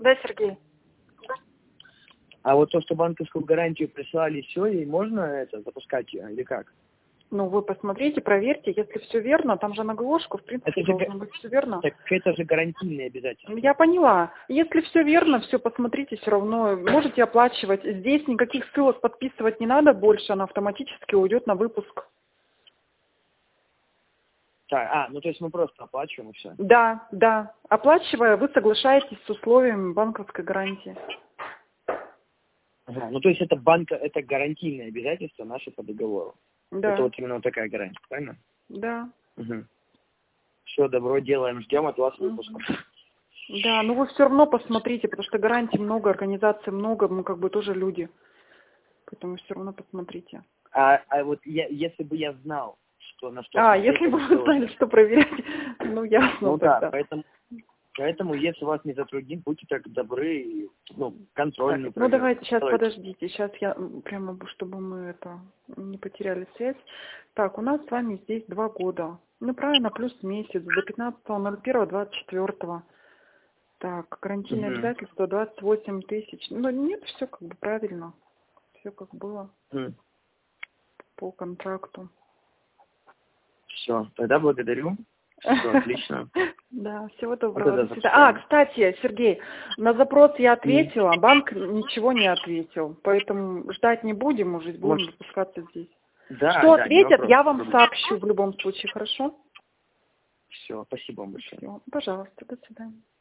Да, Сергей. А вот то, что банковскую гарантию прислали, все, и можно это запускать ее, или как? Ну, вы посмотрите, проверьте, если все верно, там же на глушку, в принципе, Это же, должно быть все верно. так это же гарантийные обязательства. Я поняла. Если все верно, все посмотрите, все равно можете оплачивать. Здесь никаких ссылок подписывать не надо больше, она автоматически уйдет на выпуск. Так, ну то есть мы просто оплачиваем и все. Да, да. Оплачивая, вы соглашаетесь с условиями банковской гарантии. Ага, ну то есть это это гарантийные обязательства наши по договору. Да. Это вот именно вот такая гарантия, правильно? Да. Угу. Все, добро делаем, ждем от вас выпуск. Да, ну вы все равно посмотрите, потому что гарантий много, организаций много, мы как бы тоже люди. Поэтому все равно посмотрите. А вот если бы я знал, что на что смотреть, если бы вы знали, что проверять, ну ясно. Ну тогда. да, поэтому если вас не затруднит, будьте так добры, и, контрольную Так, ну проверку. давайте, сейчас подождите, сейчас я прямо, чтобы мы не потеряли связь. Так, у нас с вами здесь 2 года. Ну правильно, плюс месяц, до 15.01.24. Так, гарантийное обязательство 28 тысяч. Ну нет, все как бы правильно. Все как было по контракту. Все, тогда благодарю. Все, отлично. Да, всего доброго. Вот Кстати, Сергей, на запрос я ответила, банк ничего не ответил, поэтому ждать не будем, уже будем выпускаться здесь. Да, Что да, ответят, я вам сообщу в любом случае, хорошо? Все, спасибо вам большое. Все, пожалуйста, до свидания.